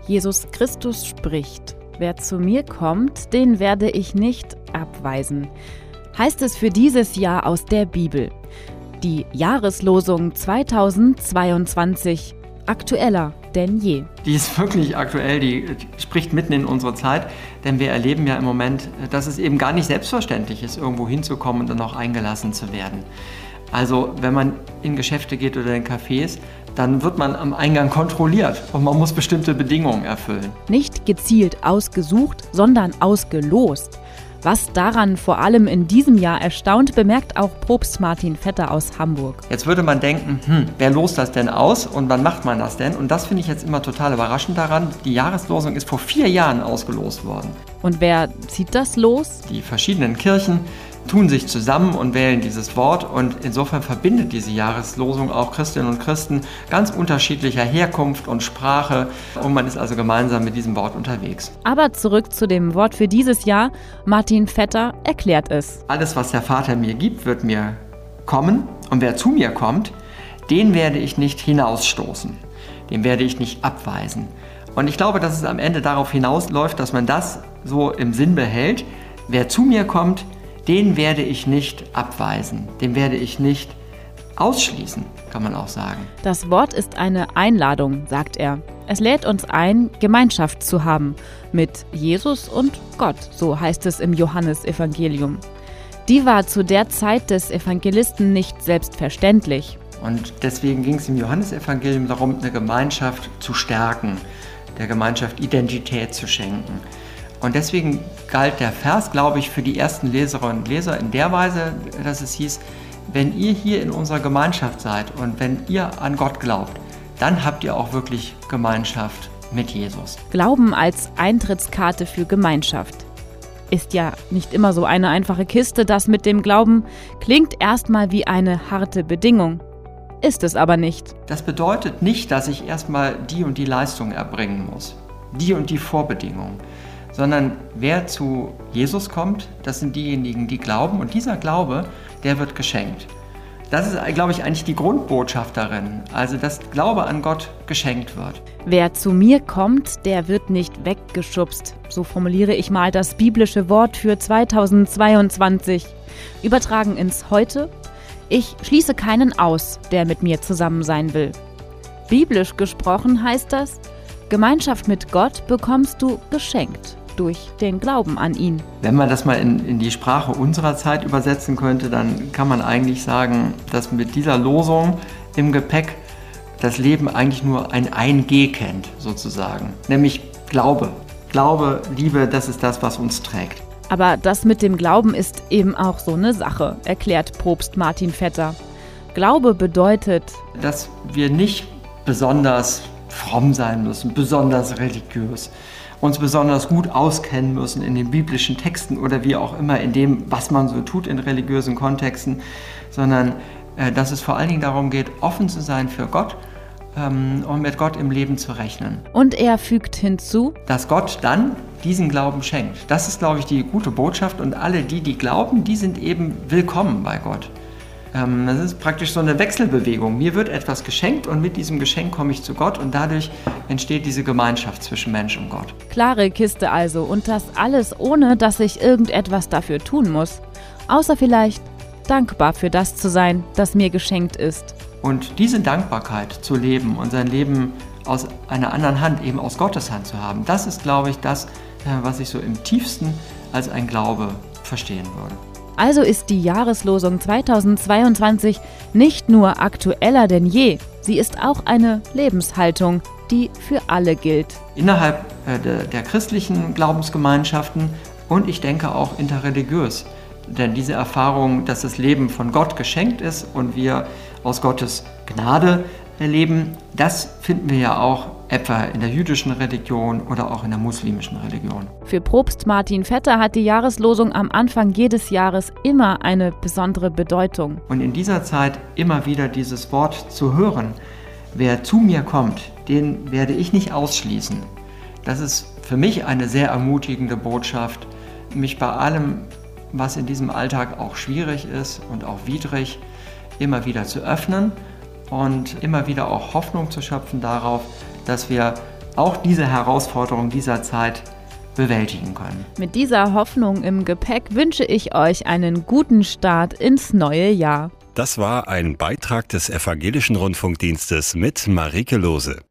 Jesus Christus spricht: Wer zu mir kommt, den werde ich nicht abweisen. Heißt es für dieses Jahr aus der Bibel. Die Jahreslosung 2022, aktueller denn je. Die ist wirklich aktuell, die spricht mitten in unsere Zeit, denn wir erleben ja im Moment, dass es eben gar nicht selbstverständlich ist, irgendwo hinzukommen und dann auch eingelassen zu werden. Also wenn man in Geschäfte geht oder in Cafés, dann wird man am Eingang kontrolliert und man muss bestimmte Bedingungen erfüllen. Nicht gezielt ausgesucht, sondern ausgelost. Was daran vor allem in diesem Jahr erstaunt, bemerkt auch Propst Martin Vetter aus Hamburg. Jetzt würde man denken, wer lost das denn aus und wann macht man das denn? Und das finde ich jetzt immer total überraschend daran. Die Jahreslosung ist vor 4 Jahren ausgelost worden. Und wer zieht das los? Die verschiedenen Kirchen tun sich zusammen und wählen dieses Wort, und insofern verbindet diese Jahreslosung auch Christinnen und Christen ganz unterschiedlicher Herkunft und Sprache, und man ist also gemeinsam mit diesem Wort unterwegs. Aber zurück zu dem Wort für dieses Jahr. Martin Vetter erklärt es. Alles, was der Vater mir gibt, wird mir kommen, und wer zu mir kommt, den werde ich nicht hinausstoßen, den werde ich nicht abweisen. Und ich glaube, dass es am Ende darauf hinausläuft, dass man das so im Sinn behält: Wer zu mir kommt, den werde ich nicht abweisen, den werde ich nicht ausschließen, kann man auch sagen. Das Wort ist eine Einladung, sagt er. Es lädt uns ein, Gemeinschaft zu haben mit Jesus und Gott, so heißt es im Johannesevangelium. Die war zu der Zeit des Evangelisten nicht selbstverständlich. Und deswegen ging es im Johannesevangelium darum, eine Gemeinschaft zu stärken, der Gemeinschaft Identität zu schenken. Und deswegen galt der Vers, glaube ich, für die ersten Leserinnen und Leser in der Weise, dass es hieß: Wenn ihr hier in unserer Gemeinschaft seid und wenn ihr an Gott glaubt, dann habt ihr auch wirklich Gemeinschaft mit Jesus. Glauben als Eintrittskarte für Gemeinschaft. Ist ja nicht immer so eine einfache Kiste. Das mit dem Glauben klingt erstmal wie eine harte Bedingung. Ist es aber nicht. Das bedeutet nicht, dass ich erstmal die und die Leistung erbringen muss, die und die Vorbedingungen. Sondern wer zu Jesus kommt, das sind diejenigen, die glauben, und dieser Glaube, der wird geschenkt. Das ist, glaube ich, eigentlich die Grundbotschaft darin, also dass Glaube an Gott geschenkt wird. Wer zu mir kommt, der wird nicht weggeschubst. So formuliere ich mal das biblische Wort für 2022. Übertragen ins Heute: Ich schließe keinen aus, der mit mir zusammen sein will. Biblisch gesprochen heißt das: Gemeinschaft mit Gott bekommst du geschenkt durch den Glauben an ihn. Wenn man das mal in die Sprache unserer Zeit übersetzen könnte, dann kann man eigentlich sagen, dass mit dieser Losung im Gepäck das Leben eigentlich nur ein 1G kennt, sozusagen. Nämlich Glaube. Glaube, Liebe, das ist das, was uns trägt. Aber das mit dem Glauben ist eben auch so eine Sache, erklärt Propst Martin Vetter. Glaube bedeutet, dass wir nicht besonders fromm sein müssen, besonders religiös, uns besonders gut auskennen müssen in den biblischen Texten oder wie auch immer in dem, was man so tut in religiösen Kontexten, sondern dass es vor allen Dingen darum geht, offen zu sein für Gott und mit Gott im Leben zu rechnen. Und er fügt hinzu, dass Gott dann diesen Glauben schenkt. Das ist, glaube ich, die gute Botschaft, und alle, die glauben, die sind eben willkommen bei Gott. Das ist praktisch so eine Wechselbewegung. Mir wird etwas geschenkt und mit diesem Geschenk komme ich zu Gott, und dadurch entsteht diese Gemeinschaft zwischen Mensch und Gott. Klare Kiste also, und das alles ohne, dass ich irgendetwas dafür tun muss. Außer vielleicht dankbar für das zu sein, das mir geschenkt ist. Und diese Dankbarkeit zu leben und sein Leben aus einer anderen Hand, eben aus Gottes Hand zu haben, das ist, glaube ich, das, was ich so im tiefsten als ein Glaube verstehen würde. Also ist die Jahreslosung 2022 nicht nur aktueller denn je, sie ist auch eine Lebenshaltung, die für alle gilt. Innerhalb der christlichen Glaubensgemeinschaften und ich denke auch interreligiös. Denn diese Erfahrung, dass das Leben von Gott geschenkt ist und wir aus Gottes Gnade leben, das finden wir ja auch etwa in der jüdischen Religion oder auch in der muslimischen Religion. Für Propst Martin Vetter hat die Jahreslosung am Anfang jedes Jahres immer eine besondere Bedeutung. Und in dieser Zeit immer wieder dieses Wort zu hören: Wer zu mir kommt, den werde ich nicht ausschließen. Das ist für mich eine sehr ermutigende Botschaft, mich bei allem, was in diesem Alltag auch schwierig ist und auch widrig, immer wieder zu öffnen und immer wieder auch Hoffnung zu schöpfen darauf, dass wir auch diese Herausforderung dieser Zeit bewältigen können. Mit dieser Hoffnung im Gepäck wünsche ich euch einen guten Start ins neue Jahr. Das war ein Beitrag des Evangelischen Rundfunkdienstes mit Marike Lose.